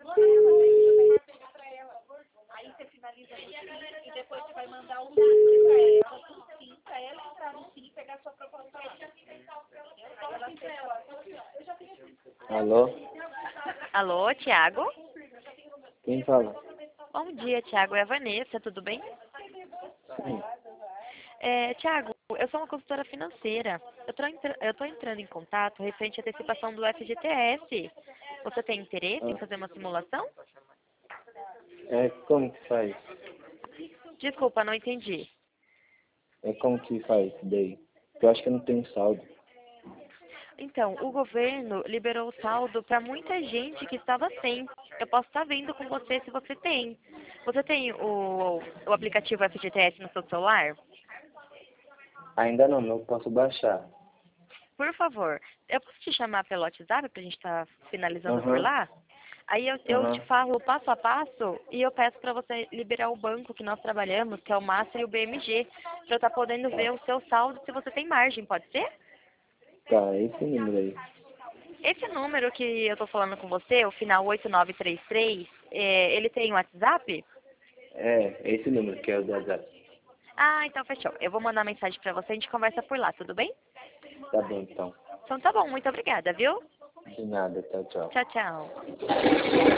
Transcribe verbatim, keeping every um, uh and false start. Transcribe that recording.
Aí você finaliza no sim e depois você vai mandar um link pra ela, do sim, pra ela entrar no sim e pegar sua proposta lá. Alô? Alô, Thiago? Quem fala? Bom dia, Thiago. É a Vanessa, tudo bem? Sim. É, Thiago, eu sou uma consultora financeira. Eu tô, entra- eu tô entrando em contato referente à antecipação do F G T S. Você tem interesse em Ah, fazer uma simulação? é como que faz? Desculpa, não entendi. É como que faz isso daí? Eu acho que eu não tenho saldo. Então, o governo liberou o saldo para muita gente que estava sem. Eu posso estar vendo com você se você tem. Você tem o, o aplicativo F G T S no seu celular? Ainda não, não posso baixar. Por favor, eu posso te chamar pelo WhatsApp para a gente estar finalizando por Aham, lá? Aí eu, eu te aham. falo passo a passo e eu peço para você liberar o banco que nós trabalhamos, que é o Master e o B M G, para eu estar podendo Tá, ver o seu saldo se você tem margem, pode ser? tá, esse número aí. Esse número que eu estou falando com você, o final oito nove três três, é, ele tem WhatsApp? É, esse número que é o do WhatsApp. Ah, então fechou. Eu vou mandar mensagem para você, a gente conversa por lá, tudo bem? Tá bom, então. Então tá bom, muito obrigada, viu? De nada, tchau, tchau. Tchau, tchau.